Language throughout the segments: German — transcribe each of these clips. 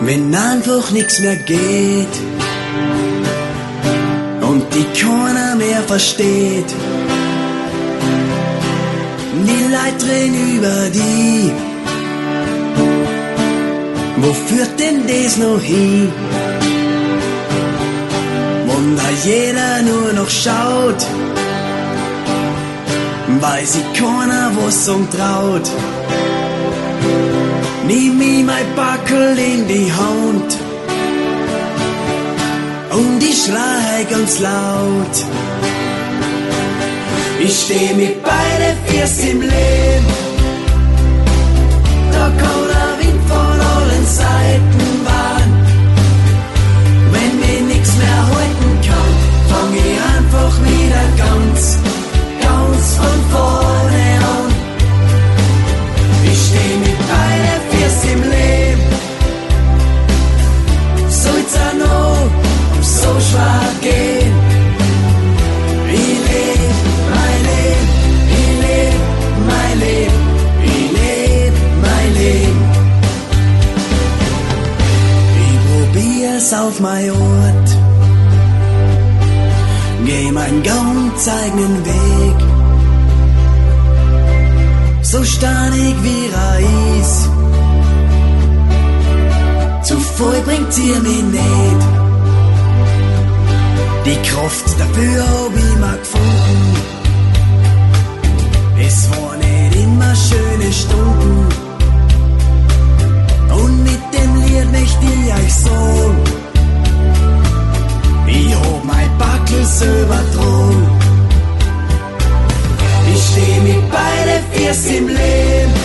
Wenn einfach nichts mehr geht und die keiner mehr versteht, die Leute reden über die, wo führt denn das noch hin? Und da jeder nur noch schaut, weil sich keiner was sagen traut. Nimm mir mein Backel in die Hand und ich schrei ganz laut. Ich steh mit beiden Füßen im Leben, da kann der Wind von allen Seiten wehen. Wenn mich nix mehr halten kann, fang ich einfach wieder ganz von vorne an. Ich steh mit beiden Füßen im Leben, soll's auch noch so schwer gehen. Ich leb mein Leben, ich leb mein Leben, ich leb mein Leben. Ich probier's auf mein Ort, geh meinen ganz eigenen Weg. So steinig wie Reis, zu voll bringt ihr mich nicht. Die Kraft dafür hab ich mal gefunden. Es war nicht immer schöne Stunden. Und mit dem Lied möchte ich euch sagen, ich hab mein Backel selber dran. Ich steh mit beiden Füßen im Leben,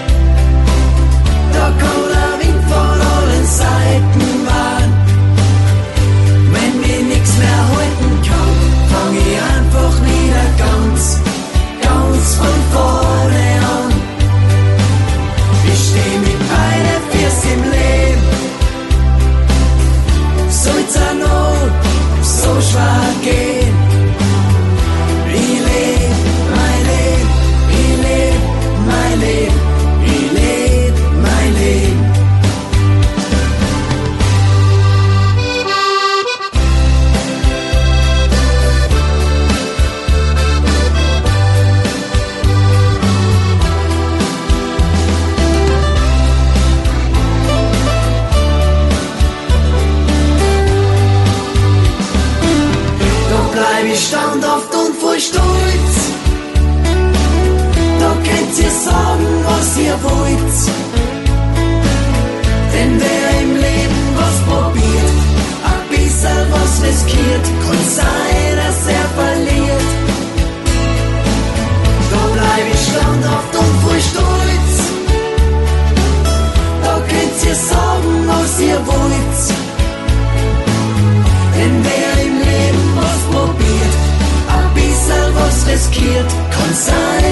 da kann der Wind von allen Seiten wehen. Wenn mich nix mehr halten kann, fang ich einfach wieder ganz von vorne an. Ich steh mit beiden Füßen im Leben, soll's auch noch so schwer gehen. Ich leb mein Leben, ich leb mein Leben, ich leb mein Leben. Standhaft und voll Stolz, da könnt ihr sagen, was ihr wollt. Denn wer im Leben was probiert, ein bisschen was riskiert, kann sein, dass er verliert. Da bleib ich standhaft und voll Stolz, da könnt ihr sagen, was ihr wollt. Denn wer im Leben was probiert, ein bisschen was riskiert, kann sein,